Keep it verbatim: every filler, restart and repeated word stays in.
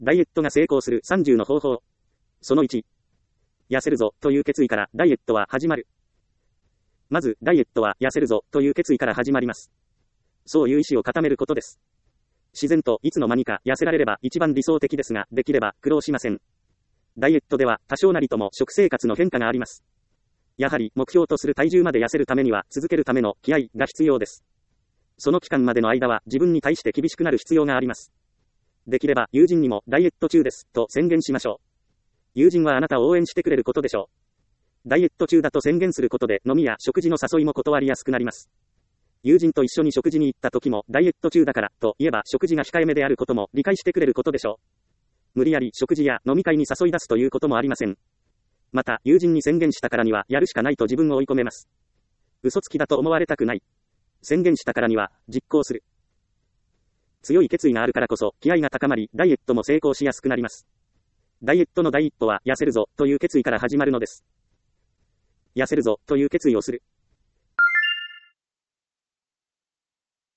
ダイエットが成功するさんじゅうの方法。そのいち。痩せるぞという決意からダイエットは始まる。まず、ダイエットは痩せるぞという決意から始まります。そういう意志を固めることです。自然といつの間にか痩せられれば一番理想的ですが、できれば苦労しません。ダイエットでは多少なりとも食生活の変化があります。やはり目標とする体重まで痩せるためには続けるための気合が必要です。その期間までの間は自分に対して厳しくなる必要があります。できれば友人にもダイエット中ですと宣言しましょう。友人はあなたを応援してくれることでしょう。ダイエット中だと宣言することで飲みや食事の誘いも断りやすくなります。友人と一緒に食事に行った時もダイエット中だからと言えば食事が控えめであることも理解してくれることでしょう。無理やり食事や飲み会に誘い出すということもありません。また友人に宣言したからにはやるしかないと自分を追い込めます。嘘つきだと思われたくない。宣言したからには実行する。強い決意があるからこそ気合が高まりダイエットも成功しやすくなります。ダイエットの第一歩は痩せるぞという決意から始まるのです。痩せるぞという決意をする。